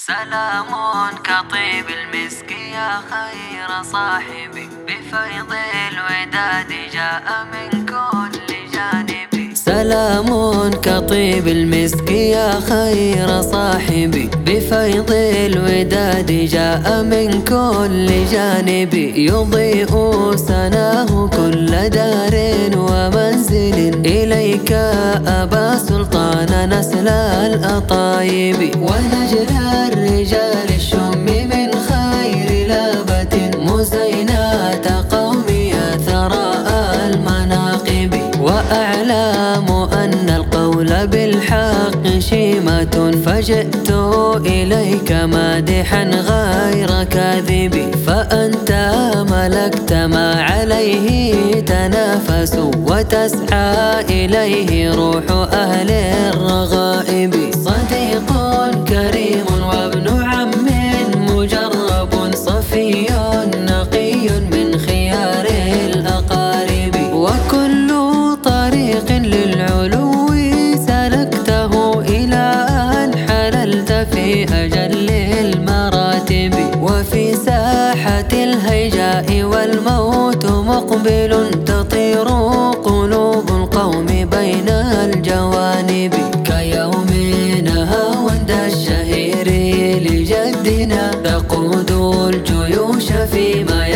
سلام كطيب المسك يا خير صاحبي، بفيض الوداد جاء من كل جانب. سلام كطيب المسك يا خير صاحبي، بفيض الوداد جاء من كل جانب. يضيء سناه كل دار ومنزل، إليك أبا سلطان نسل الأطايب. ونجل الرجال الشم من خير لابة، مزينات قومي ثراء المناقب. وأعلم أن القول بالحق شيمة، فجئت إليك مادحا غير كاذب. فأنت ملكت ما عليه تنافس، وتسعى إليه روح أهل الرغائب. صديق كريم وابن عم مجرب، صفي نقي من خيار الأقارب. وكل طريق للعلو سلكته إلى أن حللت في أجل المراتب. وفي ساحة الهيجاء والموت مقبل، تطير قلوب القوم بين الجوانب. كيوم نهاوند الشهير لجدنا، تقود الجيوش فيما